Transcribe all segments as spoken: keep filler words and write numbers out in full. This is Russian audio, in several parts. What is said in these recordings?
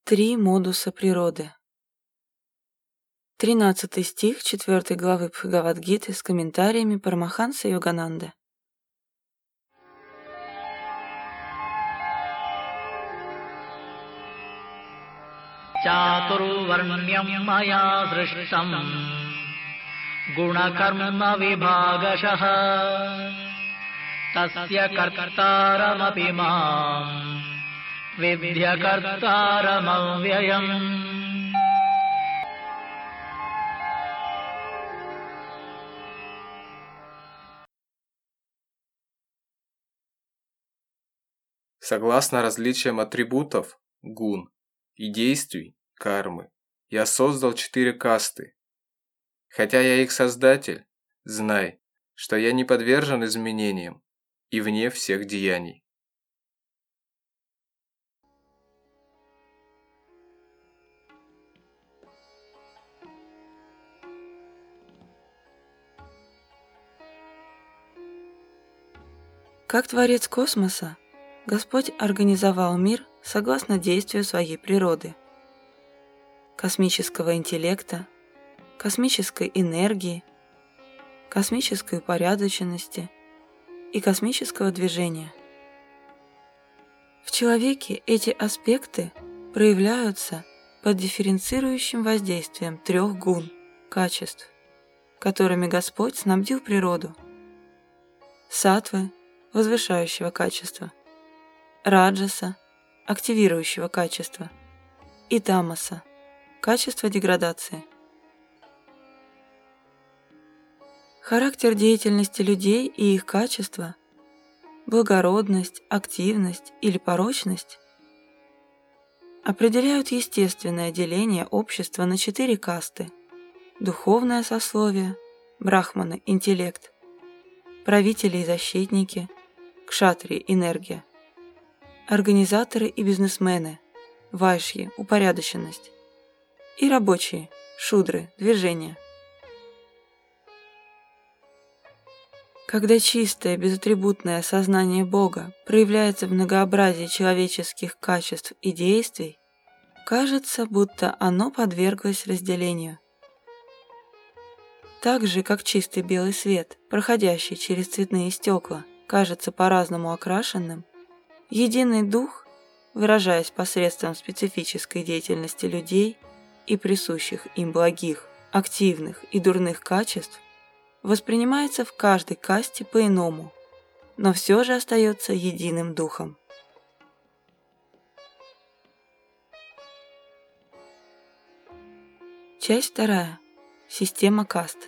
Три модуса природы. Тринадцатый стих четвёртой главы Бхагавад-гиты с комментариями Парамаханса Йогананды. Чатурварньям мая срыштам гунакарма вибхагашах тасья картарамапи мам видья картарамавьяям. Согласно различиям атрибутов гун и действий кармы, я создал четыре касты. Хотя я их создатель, знай, что я не подвержен изменениям и вне всех деяний. Как Творец космоса, Господь организовал мир согласно действию своей природы, космического интеллекта, космической энергии, космической упорядоченности и космического движения. В человеке эти аспекты проявляются под дифференцирующим воздействием трех гун, качеств, которыми Господь снабдил природу: саттвы, возвышающего качества, раджаса, активирующего качества, и тамаса, качества деградации. Характер деятельности людей и их качества, благородность, активность или порочность определяют естественное деление общества на четыре касты: духовное сословие, брахманы – интеллект, правители и защитники, кшатрии – энергия, организаторы и бизнесмены, вайшьи – упорядоченность, и рабочие – шудры – движение. Когда чистое, безатрибутное сознание Бога проявляется в многообразии человеческих качеств и действий, кажется, будто оно подверглось разделению. Так же, как чистый белый свет, проходящий через цветные стекла, кажется по-разному окрашенным, единый дух, выражаясь посредством специфической деятельности людей и присущих им благих, активных и дурных качеств, воспринимается в каждой касте по-иному, но все же остается единым духом. Часть вторая. Система каст.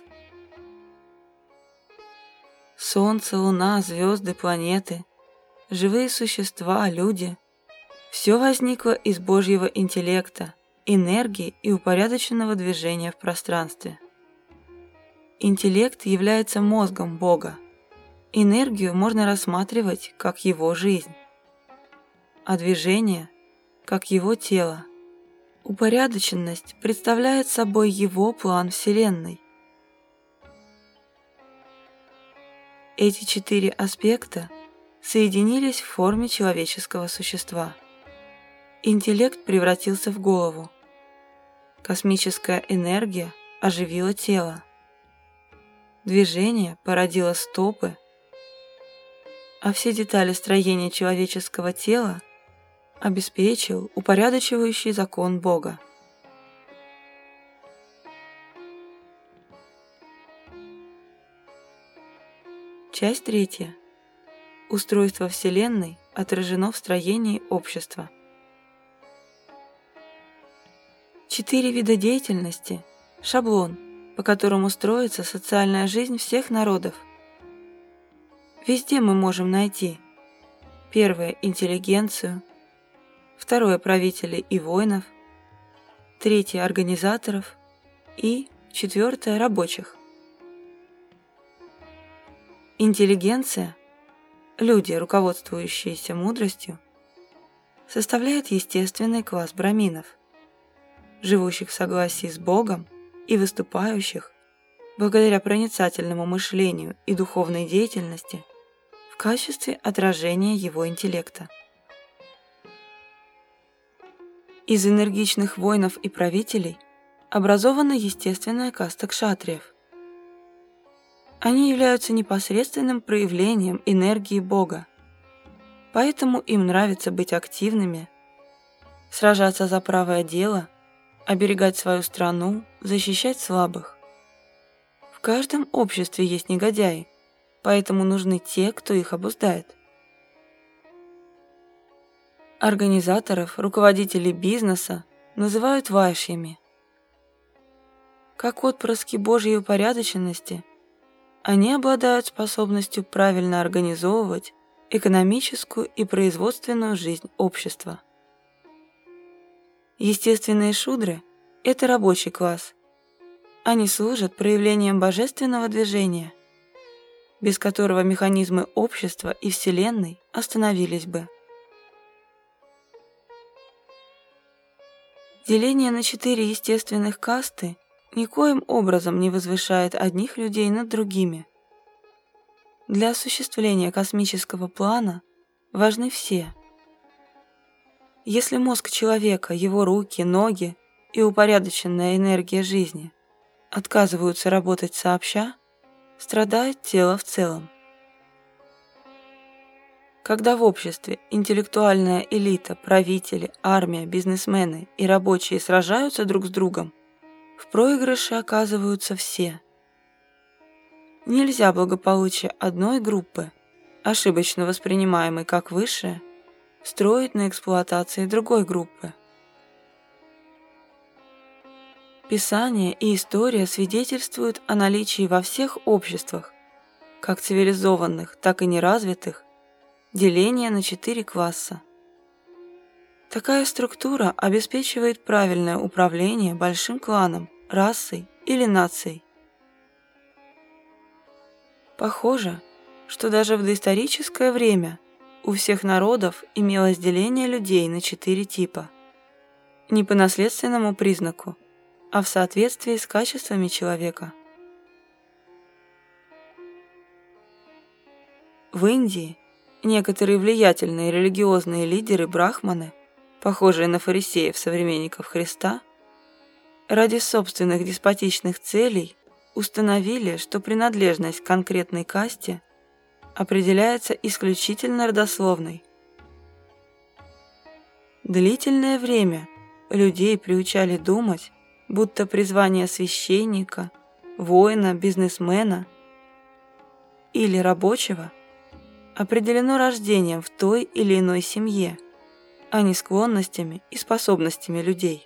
Солнце, луна, звезды, планеты, живые существа, люди – все возникло из Божьего интеллекта, энергии и упорядоченного движения в пространстве. Интеллект является мозгом Бога. Энергию можно рассматривать как его жизнь, а движение – как его тело. Упорядоченность представляет собой его план Вселенной. Эти четыре аспекта соединились в форме человеческого существа. Интеллект превратился в голову. Космическая энергия оживила тело. Движение породило стопы, а все детали строения человеческого тела обеспечил упорядочивающий закон Бога. Часть третья. Устройство Вселенной отражено в строении общества. Четыре вида деятельности – шаблон, по которому строится социальная жизнь всех народов. Везде мы можем найти: первое – интеллигенцию, второе – правителей и воинов, третье – организаторов и четвертое – рабочих. Интеллигенция, люди, руководствующиеся мудростью, составляет естественный класс браминов, живущих в согласии с Богом и выступающих, благодаря проницательному мышлению и духовной деятельности, в качестве отражения его интеллекта. Из энергичных воинов и правителей образована естественная каста кшатриев. Они являются непосредственным проявлением энергии Бога, поэтому им нравится быть активными, сражаться за правое дело, оберегать свою страну, защищать слабых. В каждом обществе есть негодяи, поэтому нужны те, кто их обуздает. Организаторов, руководителей бизнеса называют вайшьями. Как отпрыски Божьей упорядоченности, они обладают способностью правильно организовывать экономическую и производственную жизнь общества. Естественные шудры – это рабочий класс. Они служат проявлением божественного движения, без которого механизмы общества и Вселенной остановились бы. Деление на четыре естественных касты никоим образом не возвышает одних людей над другими. Для осуществления космического плана важны все. Если мозг человека, его руки, ноги и упорядоченная энергия жизни отказываются работать сообща, страдает тело в целом. Когда в обществе интеллектуальная элита, правители, армия, бизнесмены и рабочие сражаются друг с другом, в проигрыше оказываются все. Нельзя благополучие одной группы, ошибочно воспринимаемой как высшее, строить на эксплуатации другой группы. Писание и история свидетельствуют о наличии во всех обществах, как цивилизованных, так и неразвитых, деления на четыре класса. Такая структура обеспечивает правильное управление большим кланом, расой или нацией. Похоже, что даже в доисторическое время у всех народов имелось деление людей на четыре типа. Не по наследственному признаку, а в соответствии с качествами человека. В Индии некоторые влиятельные религиозные лидеры брахманы, похожие на фарисеев современников Христа, ради собственных деспотичных целей установили, что принадлежность к конкретной касте определяется исключительно родословной. Длительное время людей приучали думать, будто призвание священника, воина, бизнесмена или рабочего определено рождением в той или иной семье, а не склонностями и способностями людей.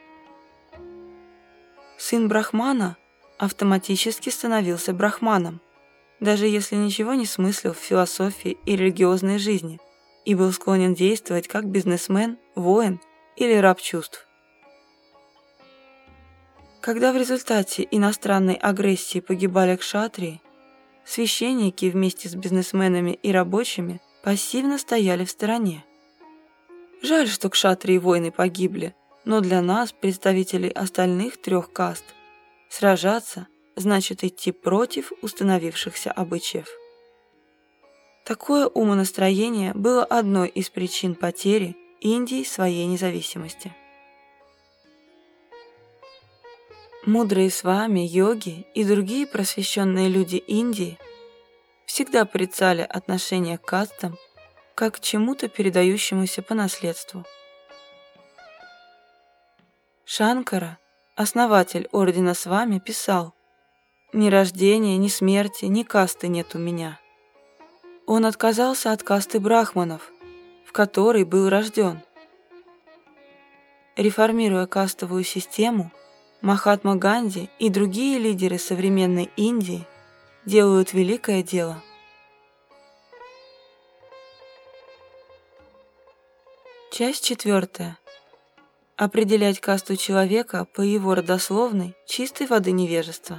Сын брахмана автоматически становился брахманом, даже если ничего не смыслил в философии и религиозной жизни и был склонен действовать как бизнесмен, воин или раб чувств. Когда в результате иностранной агрессии погибали кшатрии, священники вместе с бизнесменами и рабочими пассивно стояли в стороне. Жаль, что кшатрии и воины погибли, но для нас, представителей остальных трех каст, сражаться значит идти против установившихся обычаев. Такое умонастроение было одной из причин потери Индии своей независимости. Мудрые свами, йоги и другие просвещенные люди Индии всегда порицали отношение к кастам как к чему-то передающемуся по наследству. Шанкара, основатель ордена Свами, писал: «Ни рождения, ни смерти, ни касты нет у меня». Он отказался от касты брахманов, в которой был рожден. Реформируя кастовую систему, Махатма Ганди и другие лидеры современной Индии делают великое дело. Часть четвертая. Определять касту человека по его родословной чистой воды невежества.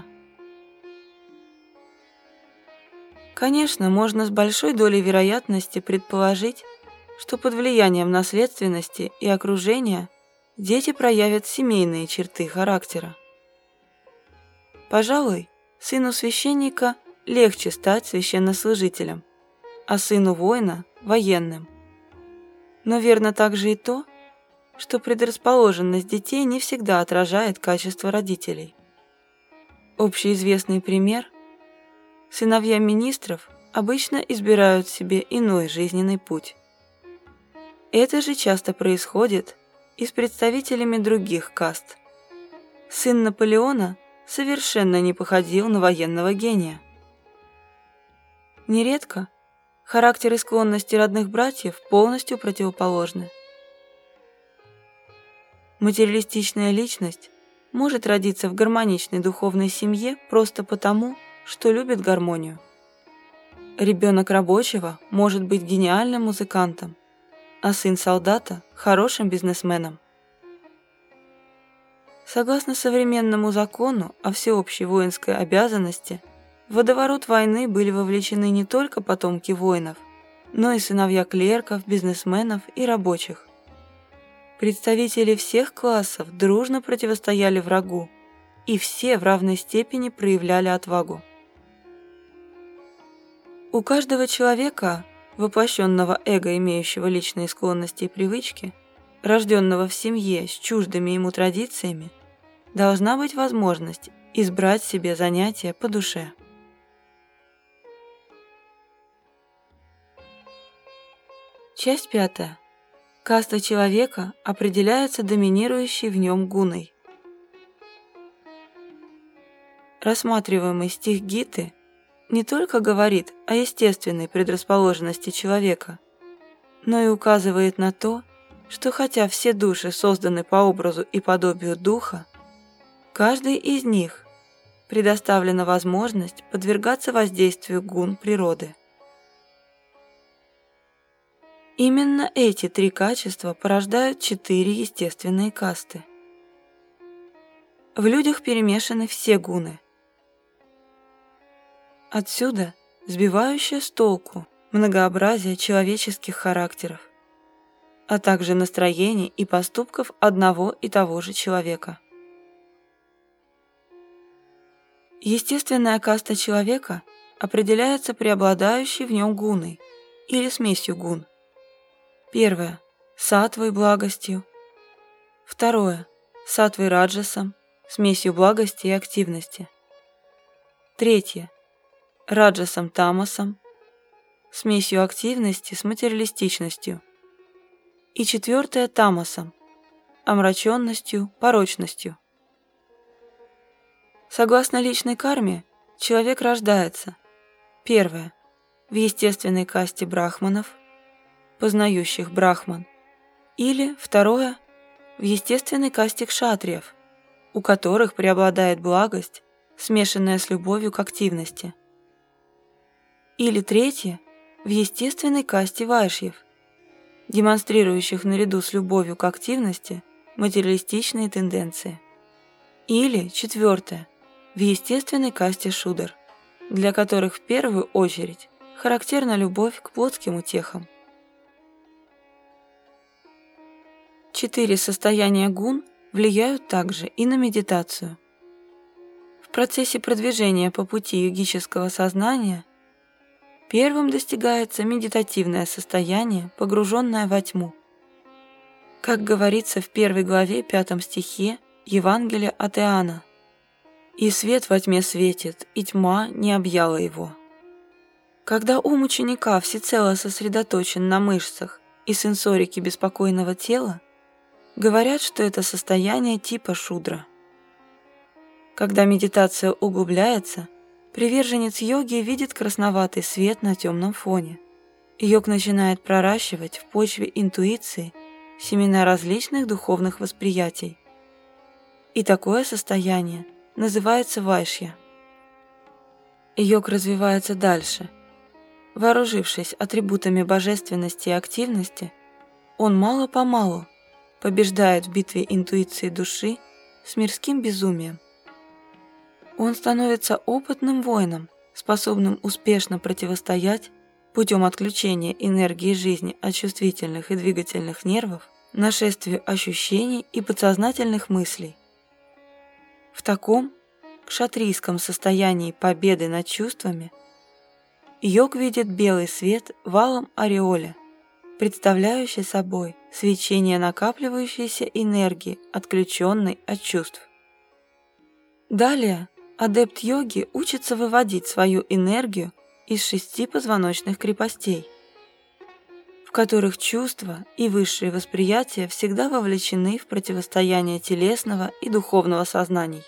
Конечно, можно с большой долей вероятности предположить, что под влиянием наследственности и окружения дети проявят семейные черты характера. Пожалуй, сыну священника легче стать священнослужителем, а сыну воина – военным. Но верно также и то, что предрасположенность детей не всегда отражает качество родителей. Общеизвестный пример – сыновья министров обычно избирают себе иной жизненный путь. Это же часто происходит и с представителями других каст. Сын Наполеона совершенно не походил на военного гения. Нередко характер и склонности родных братьев полностью противоположны. Материалистичная личность может родиться в гармоничной духовной семье просто потому, что любит гармонию. Ребенок рабочего может быть гениальным музыкантом, а сын солдата – хорошим бизнесменом. Согласно современному закону о всеобщей воинской обязанности, в водоворот войны были вовлечены не только потомки воинов, но и сыновья клерков, бизнесменов и рабочих. Представители всех классов дружно противостояли врагу, и все в равной степени проявляли отвагу. У каждого человека, воплощенного эго, имеющего личные склонности и привычки, рожденного в семье с чуждыми ему традициями, должна быть возможность избрать себе занятие по душе. Часть пятая. Каста человека определяется доминирующей в нем гуной. Рассматриваемый стих Гиты не только говорит о естественной предрасположенности человека, но и указывает на то, что хотя все души созданы по образу и подобию Духа, каждой из них предоставлена возможность подвергаться воздействию гун природы. Именно эти три качества порождают четыре естественные касты. В людях перемешаны все гуны. Отсюда сбивающее с толку многообразие человеческих характеров, а также настроений и поступков одного и того же человека. Естественная каста человека определяется преобладающей в нем гуной или смесью гун. Первое – саттвой благостью. Второе – саттвой раджасом, смесью благости и активности. Третье – раджасом тамасом, смесью активности с материалистичностью. И четвертое – тамасом, омраченностью, порочностью. Согласно личной карме, человек рождается: первое – в естественной касте брахманов, познающих брахман, или второе – в естественной касте кшатриев, у которых преобладает благость, смешанная с любовью к активности, или третье – в естественной касте вайшьев, демонстрирующих наряду с любовью к активности материалистичные тенденции, или четвертое – в естественной касте шудр, для которых в первую очередь характерна любовь к плотским утехам. Четыре состояния гун влияют также и на медитацию. В процессе продвижения по пути йогического сознания первым достигается медитативное состояние, погруженное во тьму. Как говорится в первой главе пятом стихе Евангелия от Иоанна: «И свет во тьме светит, и тьма не объяла его». Когда ум ученика всецело сосредоточен на мышцах и сенсорике беспокойного тела, говорят, что это состояние типа шудра. Когда медитация углубляется, приверженец йоги видит красноватый свет на темном фоне. Йог начинает проращивать в почве интуиции семена различных духовных восприятий. И такое состояние называется вайшья. Йог развивается дальше. Вооружившись атрибутами божественности и активности, он мало-помалу побеждает в битве интуиции души с мирским безумием. Он становится опытным воином, способным успешно противостоять путем отключения энергии жизни от чувствительных и двигательных нервов нашествию ощущений и подсознательных мыслей. В таком кшатрийском состоянии победы над чувствами йог видит белый свет в алом ореоле, представляющий собой свечение накапливающейся энергии, отключенной от чувств. Далее адепт йоги учится выводить свою энергию из шести позвоночных крепостей, в которых чувства и высшие восприятия всегда вовлечены в противостояние телесного и духовного сознаний.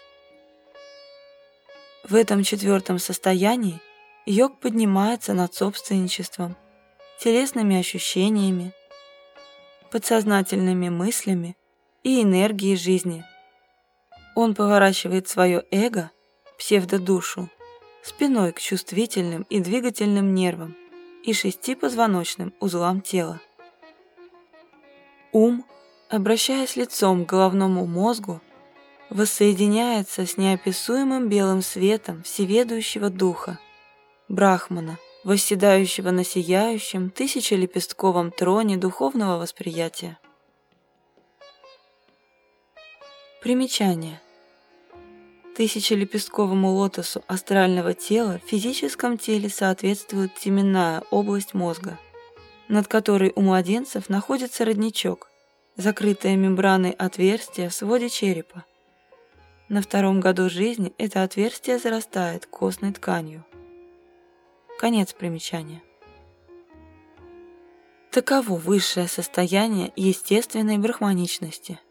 В этом четвертом состоянии йог поднимается над собственничеством, телесными ощущениями, подсознательными мыслями и энергией жизни. Он поворачивает свое эго, псевдодушу, спиной к чувствительным и двигательным нервам и шести позвоночным узлам тела. Ум, обращаясь лицом к головному мозгу, воссоединяется с неописуемым белым светом всеведущего духа, Брахмана, восседающего на сияющем тысячелепестковом троне духовного восприятия. Примечание. Тысячелепестковому лотосу астрального тела в физическом теле соответствует теменная область мозга, над которой у младенцев находится родничок, закрытое мембраной отверстие в своде черепа. На втором году жизни это отверстие зарастает костной тканью. Конец примечания. Таково высшее состояние естественной брахманичности.